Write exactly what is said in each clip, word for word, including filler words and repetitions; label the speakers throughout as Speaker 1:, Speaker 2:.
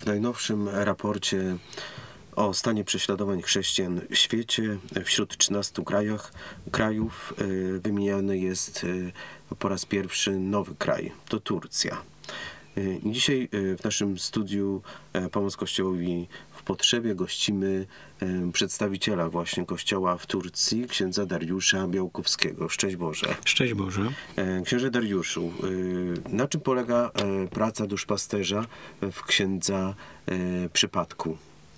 Speaker 1: W najnowszym raporcie o stanie prześladowań chrześcijan w świecie wśród trzynastu krajach, krajów wymieniany jest po raz pierwszy nowy kraj. To Turcja. Dzisiaj w naszym studiu Pomoc Kościołowi w Potrzebie gościmy przedstawiciela właśnie Kościoła w Turcji, księdza Dariusza Białkowskiego. Szczęść Boże.
Speaker 2: Szczęść Boże.
Speaker 1: Księże Dariuszu, na czym polega praca duszpasterza w księdza przypadku?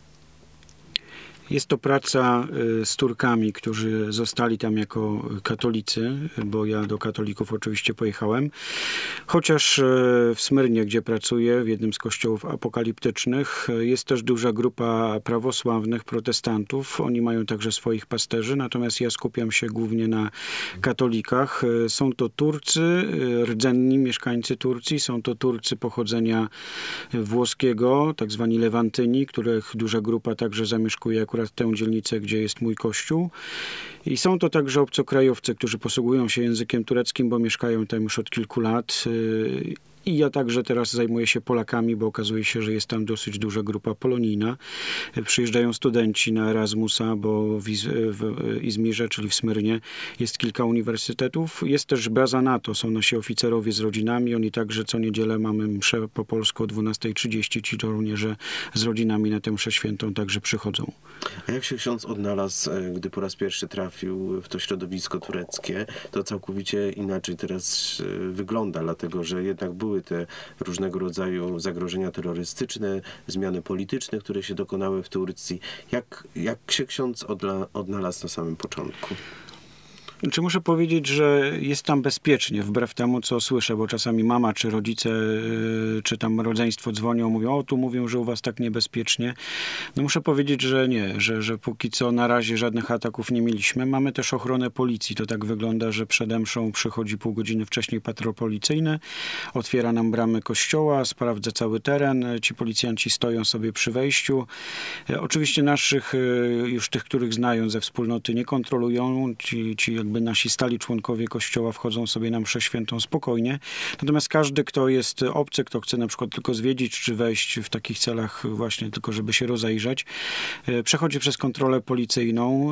Speaker 2: Jest to praca z Turkami, którzy zostali tam jako katolicy, bo ja do katolików oczywiście pojechałem. Chociaż w Smyrnie, gdzie pracuję, w jednym z kościołów apokaliptycznych, jest też duża grupa prawosławnych protestantów. Oni mają także swoich pasterzy, natomiast ja skupiam się głównie na katolikach. Są to Turcy, rdzenni mieszkańcy Turcji, są to Turcy pochodzenia włoskiego, tak zwani Lewantyni, których duża grupa także zamieszkuje akurat tę dzielnicę, gdzie jest mój kościół. I są to także obcokrajowcy, którzy posługują się językiem tureckim, bo mieszkają tam już od kilku lat. I ja także teraz zajmuję się Polakami, bo okazuje się, że jest tam dosyć duża grupa polonijna. Przyjeżdżają studenci na Erasmusa, bo w, Iz w Izmirze, czyli w Smyrnie, jest kilka uniwersytetów. Jest też baza NATO, są nasi oficerowie z rodzinami. Oni także co niedzielę mamy mszę po polsku o dwunastej trzydzieści. Ci żołnierze z rodzinami na tę mszę świętą także przychodzą.
Speaker 1: A jak się ksiądz odnalazł, gdy po raz pierwszy trafił w to środowisko tureckie? To całkowicie inaczej teraz wygląda, dlatego że jednak były te różnego rodzaju zagrożenia terrorystyczne, zmiany polityczne, które się dokonały w Turcji. Jak, jak się ksiądz odla, odnalazł na samym początku?
Speaker 2: Czy muszę powiedzieć, że jest tam bezpiecznie, wbrew temu, co słyszę, bo czasami mama, czy rodzice, czy tam rodzeństwo dzwonią, mówią, o tu mówią, że u was tak niebezpiecznie. No muszę powiedzieć, że nie, że, że póki co na razie żadnych ataków nie mieliśmy. Mamy też ochronę policji. To tak wygląda, że przed mszą przychodzi pół godziny wcześniej patrol policyjny, otwiera nam bramy kościoła, sprawdza cały teren. Ci policjanci stoją sobie przy wejściu. Oczywiście naszych, już tych, których znają ze wspólnoty, nie kontrolują. Ci, ci jakby nasi stali członkowie kościoła wchodzą sobie na mszę świętą spokojnie. Natomiast każdy, kto jest obcy, kto chce na przykład tylko zwiedzić, czy wejść w takich celach właśnie tylko, żeby się rozejrzeć, przechodzi przez kontrolę policyjną.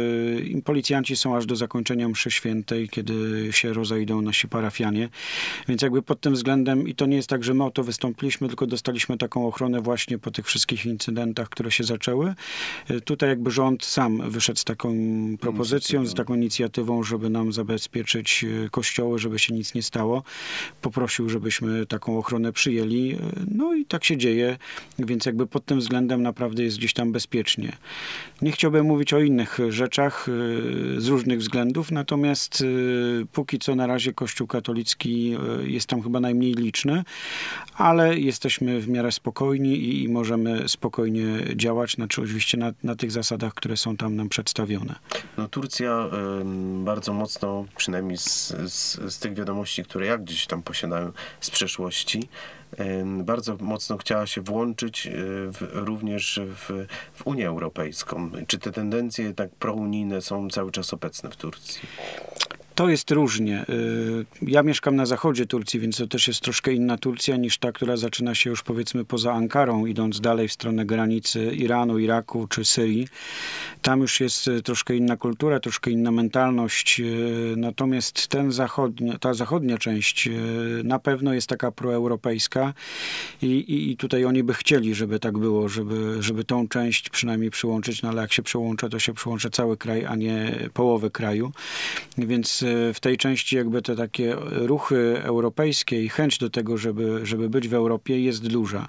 Speaker 2: I policjanci są aż do zakończenia mszy świętej, kiedy się rozejdą nasi parafianie. Więc jakby pod tym względem, i to nie jest tak, że my o to wystąpiliśmy, tylko dostaliśmy taką ochronę właśnie po tych wszystkich incydentach, które się zaczęły. Tutaj jakby rząd sam wyszedł z taką propozycją, z taką inicjatywą, żeby nam zabezpieczyć kościoły, żeby się nic nie stało. Poprosił, żebyśmy taką ochronę przyjęli. No i tak się dzieje, więc jakby pod tym względem naprawdę jest gdzieś tam bezpiecznie. Nie chciałbym mówić o innych rzeczach z różnych względów, natomiast póki co na razie Kościół katolicki jest tam chyba najmniej liczny, ale jesteśmy w miarę spokojni i możemy spokojnie działać, znaczy oczywiście na, na tych zasadach, które są tam nam przedstawione.
Speaker 1: No, Turcja bardzo mocno, przynajmniej z, z, z tych wiadomości, które ja gdzieś tam posiadałem z przeszłości, bardzo mocno chciała się włączyć w, również w, w Unię Europejską. Czy te tendencje tak prounijne są cały czas obecne w Turcji?
Speaker 2: To jest różnie. Ja mieszkam na zachodzie Turcji, więc to też jest troszkę inna Turcja niż ta, która zaczyna się już powiedzmy poza Ankarą, idąc dalej w stronę granicy Iranu, Iraku czy Syrii. Tam już jest troszkę inna kultura, troszkę inna mentalność. Natomiast ten zachodnia, ta zachodnia część na pewno jest taka proeuropejska i, i, i tutaj oni by chcieli, żeby tak było, żeby, żeby tą część przynajmniej przyłączyć, no ale jak się przyłącza, to się przyłącza cały kraj, a nie połowę kraju. Więc w tej części jakby te takie ruchy europejskie i chęć do tego, żeby, żeby być w Europie jest duża.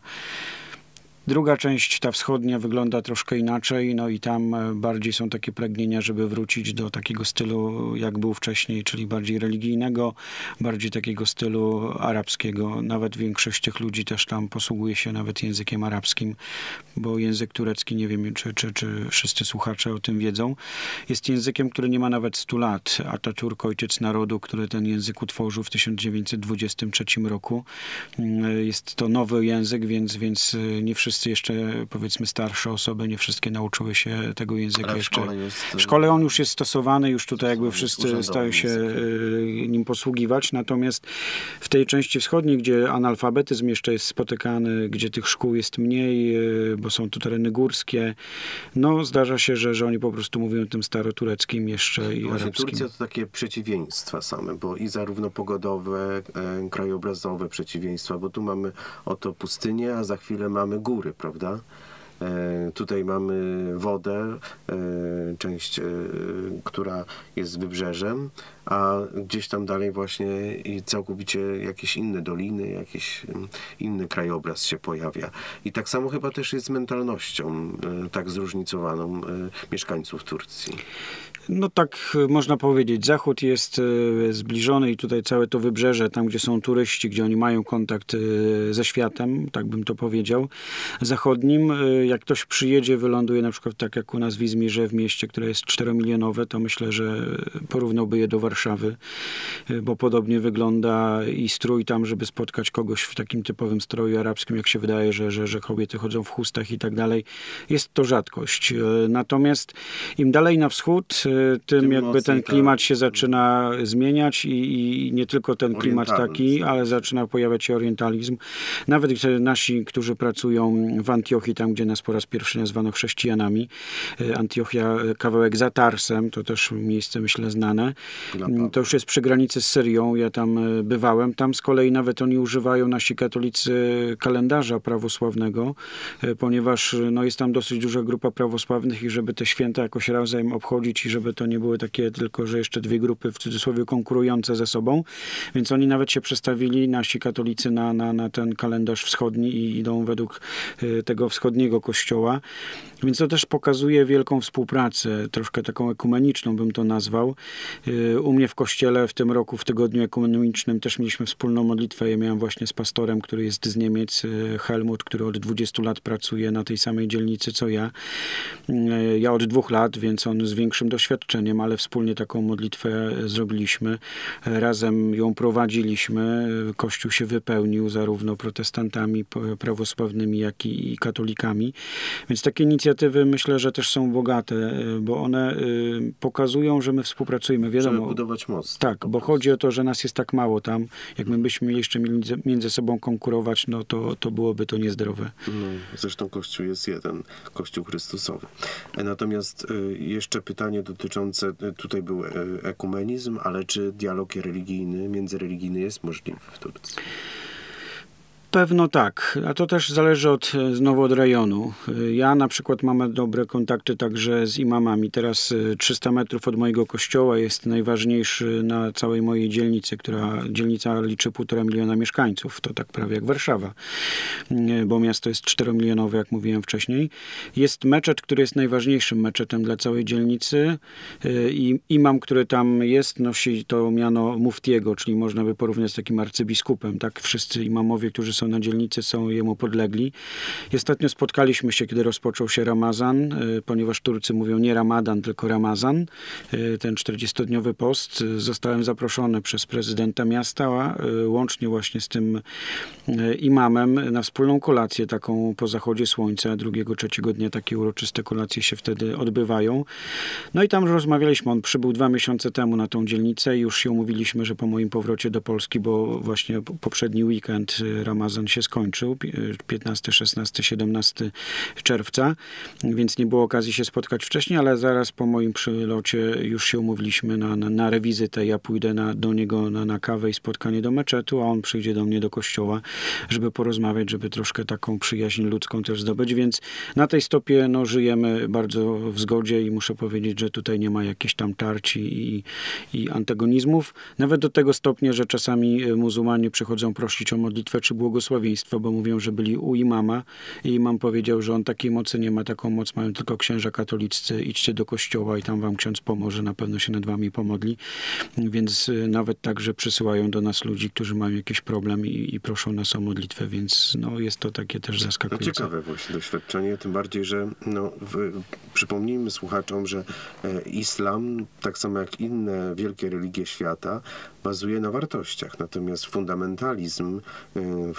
Speaker 2: Druga część, ta wschodnia, wygląda troszkę inaczej, no i tam bardziej są takie pragnienia, żeby wrócić do takiego stylu, jak był wcześniej, czyli bardziej religijnego, bardziej takiego stylu arabskiego. Nawet większość tych ludzi też tam posługuje się nawet językiem arabskim, bo język turecki, nie wiem, czy, czy, czy wszyscy słuchacze o tym wiedzą, jest językiem, który nie ma nawet stu lat. Ataturk, ojciec narodu, który ten język utworzył w tysiąc dziewięćset dwudziestym trzecim roku. Jest to nowy język, więc, więc nie wszyscy wszyscy jeszcze, powiedzmy, starsze osoby, nie wszystkie nauczyły się tego języka
Speaker 1: Ale w
Speaker 2: jeszcze.
Speaker 1: szkole jest,
Speaker 2: W szkole on już jest stosowany, już tutaj jakby
Speaker 1: jest
Speaker 2: wszyscy
Speaker 1: urzędowym
Speaker 2: stają się
Speaker 1: językiem.
Speaker 2: y, nim posługiwać, natomiast w tej części wschodniej, gdzie analfabetyzm jeszcze jest spotykany, gdzie tych szkół jest mniej, y, bo są to tereny górskie, no zdarza się, że, że oni po prostu mówią tym starotureckim jeszcze i
Speaker 1: Właśnie
Speaker 2: arabskim.
Speaker 1: Turcja to takie przeciwieństwa same, bo i zarówno pogodowe, e, krajobrazowe przeciwieństwa, bo tu mamy oto pustynię, a za chwilę mamy góry, prawda? E, tutaj mamy wodę, e, część, e, która jest wybrzeżem, a gdzieś tam dalej właśnie i całkowicie jakieś inne doliny, jakiś mm, inny krajobraz się pojawia. I tak samo chyba też jest z mentalnością e, tak zróżnicowaną e, mieszkańców Turcji.
Speaker 2: No tak y, można powiedzieć. Zachód jest y, zbliżony i tutaj całe to wybrzeże, tam gdzie są turyści, gdzie oni mają kontakt y, ze światem, tak bym to powiedział, zachodnim. Y, jak ktoś przyjedzie, wyląduje na przykład tak jak u nas w Izmirze, w mieście, które jest czteromilionowe, to myślę, że porównałby je do Warszawy, y, bo podobnie wygląda i strój tam, żeby spotkać kogoś w takim typowym stroju arabskim, jak się wydaje, że, że, że kobiety chodzą w chustach i tak dalej. Jest to rzadkość. Y, natomiast im dalej na wschód, tym,
Speaker 1: Tym
Speaker 2: jakby
Speaker 1: mocniej
Speaker 2: ten
Speaker 1: ta-
Speaker 2: klimat się zaczyna zmieniać i, i nie tylko ten klimat
Speaker 1: Orientalizm,
Speaker 2: taki,
Speaker 1: tak.
Speaker 2: ale zaczyna pojawiać się orientalizm. Nawet gdy nasi, którzy pracują w Antiochii, tam gdzie nas po raz pierwszy nazwano chrześcijanami, y, Antiochia, y, kawałek za Tarsem, to też miejsce myślę znane,
Speaker 1: Dla
Speaker 2: Mm,
Speaker 1: Pawła.
Speaker 2: to już jest przy granicy z Syrią, ja tam y, bywałem. Tam z kolei nawet oni używają, nasi katolicy, kalendarza prawosławnego, y, ponieważ y, no, jest tam dosyć duża grupa prawosławnych i żeby te święta jakoś razem obchodzić i żeby to nie były takie tylko, że jeszcze dwie grupy w cudzysłowie konkurujące ze sobą, więc oni nawet się przestawili, nasi katolicy, na, na, na ten kalendarz wschodni i idą według y, tego wschodniego kościoła, więc to też pokazuje wielką współpracę, troszkę taką ekumeniczną bym to nazwał. Y, u mnie w kościele w tym roku, w tygodniu ekumenicznym też mieliśmy wspólną modlitwę, ja miałem właśnie z pastorem, który jest z Niemiec, y, Helmut, który od dwudziestu lat pracuje na tej samej dzielnicy co ja. Y, ja od dwóch lat, więc on z większym doświadczeniem, ale wspólnie taką modlitwę zrobiliśmy. Razem ją prowadziliśmy. Kościół się wypełnił zarówno protestantami p- prawosławnymi, jak i, i katolikami. Więc takie inicjatywy myślę, że też są bogate, y, bo one y, pokazują, że my współpracujemy.
Speaker 1: Żeby
Speaker 2: Wiadomo,
Speaker 1: budować moc.
Speaker 2: tak, bo chodzi o to, że nas jest tak mało tam. Jak my byśmy jeszcze mieli między- między sobą konkurować, no to, to byłoby to niezdrowe.
Speaker 1: No, zresztą Kościół jest jeden, Kościół Chrystusowy. E, Natomiast y, jeszcze pytanie dotyczące, y, tutaj był y, ekumenizm, ale czy dialog religijny, międzyreligijny jest możliwy w Turcji?
Speaker 2: Pewno tak, a to też zależy od, e, znowu od rejonu. E, Ja na przykład mam dobre kontakty także z imamami. Teraz e, trzysta metrów od mojego kościoła jest najważniejszy na całej mojej dzielnicy, która dzielnica liczy półtora miliona mieszkańców. To tak prawie jak Warszawa, e, bo miasto jest czteromilionowe, jak mówiłem wcześniej. Jest meczet, który jest najważniejszym meczetem dla całej dzielnicy e, i imam, który tam jest, nosi to miano muftiego, czyli można by porównać z takim arcybiskupem. Tak, wszyscy imamowie, którzy są na dzielnicy, są jemu podlegli. I ostatnio spotkaliśmy się, kiedy rozpoczął się Ramazan, y, ponieważ Turcy mówią nie Ramadan, tylko Ramazan, y, ten czterdziestodniowy post. Y, Zostałem zaproszony przez prezydenta miasta, y, łącznie właśnie z tym y, imamem, na wspólną kolację taką po zachodzie słońca. Drugiego, trzeciego dnia takie uroczyste kolacje się wtedy odbywają. No i tam rozmawialiśmy. On przybył dwa miesiące temu na tą dzielnicę i już się umówiliśmy, że po moim powrocie do Polski, bo właśnie p- poprzedni weekend y, Ramazan się skończył, piętnastego, szesnastego, siedemnastego czerwca, więc nie było okazji się spotkać wcześniej, ale zaraz po moim przylocie już się umówiliśmy na, na, na rewizytę. Ja pójdę na, do niego na, na kawę i spotkanie do meczetu, a on przyjdzie do mnie do kościoła, żeby porozmawiać, żeby troszkę taką przyjaźń ludzką też zdobyć, więc na tej stopie no, żyjemy bardzo w zgodzie i muszę powiedzieć, że tutaj nie ma jakichś tam tarci i, i antagonizmów. Nawet do tego stopnia, że czasami muzułmanie przychodzą prosić o modlitwę czy błogosławieństwo, bo mówią, że byli u imama i imam powiedział, że on takiej mocy nie ma, taką moc mają tylko księża katoliccy, idźcie do kościoła i tam wam ksiądz pomoże, na pewno się nad wami pomodli, więc y, nawet także przysyłają do nas ludzi, którzy mają jakiś problem i, i proszą nas o modlitwę, więc no, jest to takie też
Speaker 1: No
Speaker 2: zaskakujące.
Speaker 1: ciekawe właśnie doświadczenie, tym bardziej, że no, w, przypomnijmy słuchaczom, że e, islam, tak samo jak inne wielkie religie świata, bazuje na wartościach, natomiast fundamentalizm e, w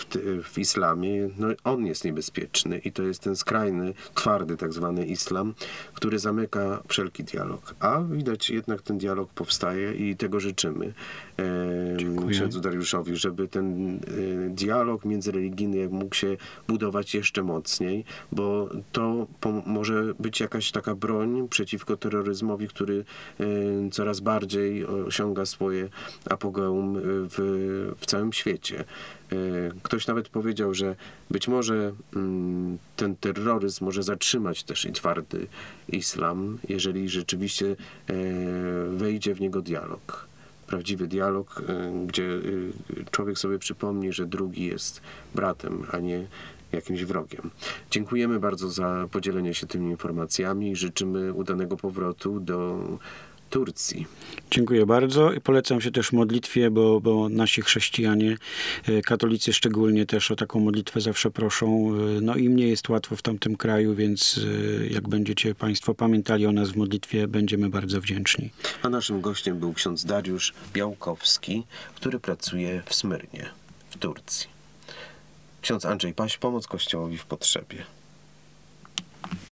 Speaker 1: w, ty- w islamie, no on jest niebezpieczny i to jest ten skrajny, twardy tak zwany islam, który zamyka wszelki dialog. A widać jednak ten dialog powstaje i tego życzymy e, księdzu Dariuszowi, żeby ten e, dialog międzyreligijny mógł się budować jeszcze mocniej, bo to pom- może być jakaś taka broń przeciwko terroryzmowi, który e, coraz bardziej osiąga swoje apogeum w, w całym świecie. E, Ktoś nawet powiedział, że być może mm, ten terroryzm może zatrzymać też i twardy islam, jeżeli rzeczywiście e, wejdzie w niego dialog. Prawdziwy dialog, e, gdzie e, człowiek sobie przypomni, że drugi jest bratem, a nie jakimś wrogiem. Dziękujemy bardzo za podzielenie się tymi informacjami i życzymy udanego powrotu do Turcji.
Speaker 2: Dziękuję bardzo i polecam się też modlitwie, bo, bo nasi chrześcijanie, e, katolicy szczególnie też o taką modlitwę zawsze proszą. E, No i mnie jest łatwo w tamtym kraju, więc e, jak będziecie Państwo pamiętali o nas w modlitwie, będziemy bardzo wdzięczni.
Speaker 1: A naszym gościem był ksiądz Dariusz Białkowski, który pracuje w Smyrnie, w Turcji. Ksiądz Andrzej Paś, pomoc Kościołowi w potrzebie.